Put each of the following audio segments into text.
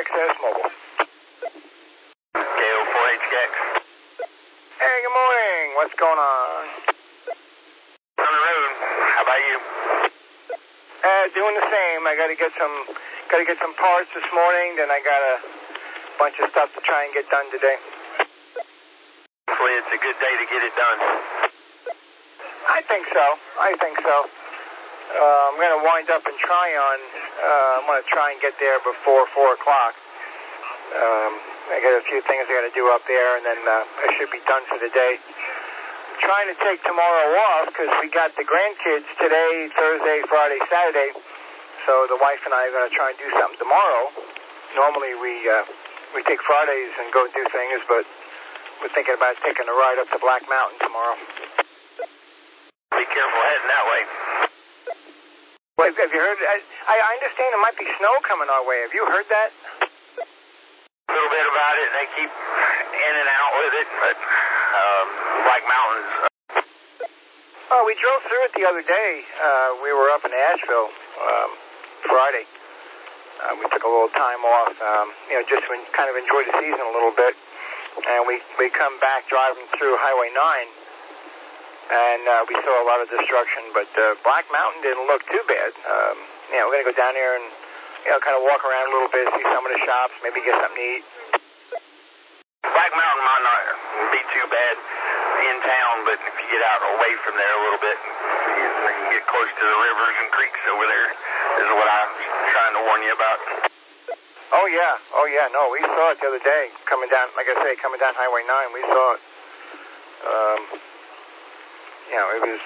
KO4HXS Mobile. KO4HX. Hey, good morning. What's going on? On the road. How about you? Doing the same. I got to get some parts this morning. Then I got a bunch of stuff to try and get done today. Hopefully it's a good day to get it done. I think so. I'm going to wind up in Tryon. I'm going to try and get there before 4 o'clock. I got a few things I got to do up there, and then I should be done for the day. I'm trying to take tomorrow off because we got the grandkids today, Thursday, Friday, Saturday. So the wife and I are going to try and do something tomorrow. Normally we take Fridays and go do things, but we're thinking about taking a ride up to Black Mountain tomorrow. Be careful heading that way. Well, have you heard? I understand there might be snow coming our way. Have you heard that? A little bit about it. They keep in and out with it, but Black Mountains. Oh, we drove through it the other day. We were up in Asheville Friday. We took a little time off, just to kind of enjoy the season a little bit. And we come back driving through Highway 9. And we saw a lot of destruction, but Black Mountain didn't look too bad. We're going to go down there and, kind of walk around a little bit, see some of the shops, maybe get something to eat. Black Mountain might not be too bad in town, but if you get out away from there a little bit, you can get close to the rivers and creeks over there, is what I'm trying to warn you about. Oh, yeah. No, we saw it the other day, coming down, like I say, coming down Highway 9, we saw it. It was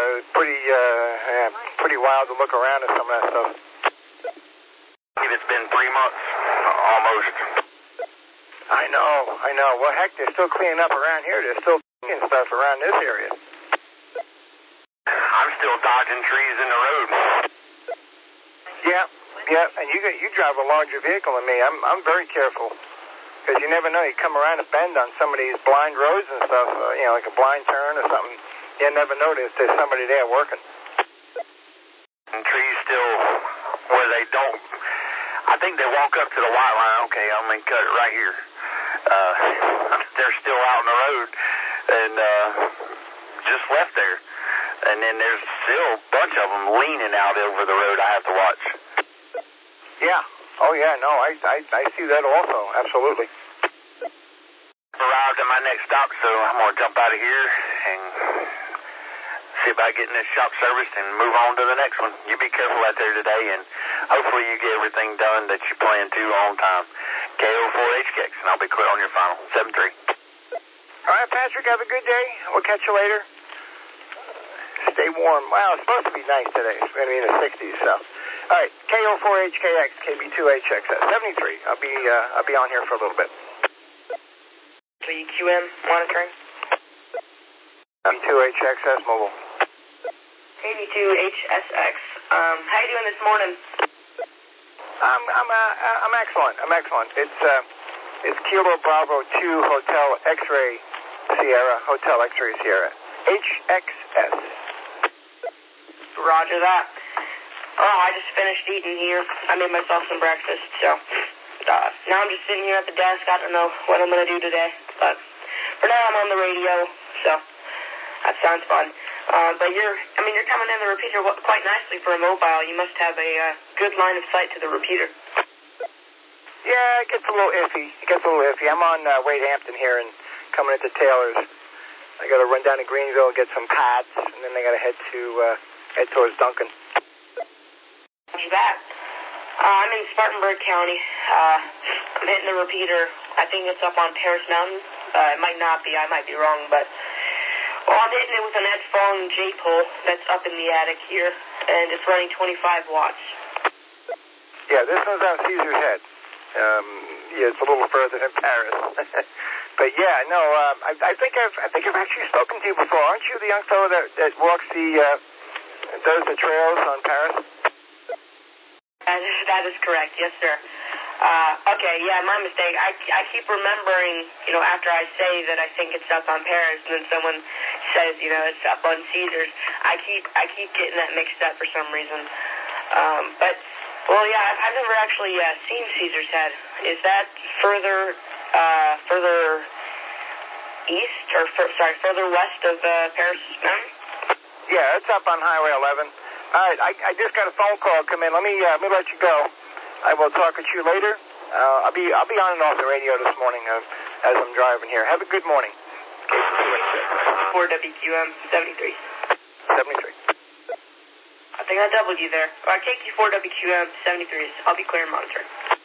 pretty wild to look around at some of that stuff. It's been 3 months, almost. I know. Well, heck, they're still cleaning up around here. They're still cleaning stuff around this area. I'm still dodging trees in the road. Yeah, and you drive a larger vehicle than me. I'm very careful. Because you never know. You come around a bend on some of these blind roads and stuff, like a blind turn or something. You never notice there's somebody there working. And trees still, where they don't, I think they walk up to the white line. Okay, I'm going to cut it right here. They're still out on the road and just left there. And then there's still a bunch of them leaning out over the road I have to watch. Yeah. Oh, yeah, no, I see that also, absolutely. Arrived at my next stop, so I'm going to jump out of here and see about getting this shop serviced and move on to the next one. You be careful out there today, and hopefully you get everything done that you plan to on time. KO4HX, and I'll be clear on your final. 7-3. All right, Patrick, have a good day. We'll catch you later. Stay warm. Wow, it's supposed to be nice today. It's going to be in the 60s, so. All right, KO4HKX, KB2HXS, 73. I'll be on here for a little bit. QM monitoring. KB2HXS Mobile. KB2HSX. How you doing this morning? I'm excellent. It's Kilo Bravo 2 Hotel X-Ray Sierra, Hotel X-Ray Sierra, HXS. Roger that. Oh, I just finished eating here. I made myself some breakfast, so now I'm just sitting here at the desk. I don't know what I'm going to do today, but for now I'm on the radio, so that sounds fun. But you're coming in the repeater quite nicely for a mobile. You must have a good line of sight to the repeater. Yeah, it gets a little iffy. I'm on Wade Hampton here and coming into Taylor's. I got to run down to Greenville, get some pads, and then I got to head towards Duncan. What's that? I'm in Spartanburg County. I'm hitting the repeater. I think it's up on Paris Mountain. It might not be. I might be wrong, but I'm hitting it with an Ed Fong J-pole that's up in the attic here, and it's running 25 watts. Yeah, this one's on Caesar's Head. It's a little further than Paris. But yeah, no, I think I've actually spoken to you before. Aren't you the young fellow that walks does the trails on Paris? That is correct, yes, sir. Okay, yeah, my mistake. I keep remembering, after I say that I think it's up on Paris, and then someone says, it's up on Caesars. I keep getting that mixed up for some reason. But yeah, I've never actually seen Caesar's Head, is that further east, or further west of Paris Mountain? Yeah, it's up on Highway 11. All right, I just got a phone call come in. Let me let you go. I will talk with you later. I'll be on and off the radio this morning as I'm driving here. Have a good morning. 4WQM 73. 73. I think I doubled you there. All right, KQ4WQM 73. I'll be clear and monitoring.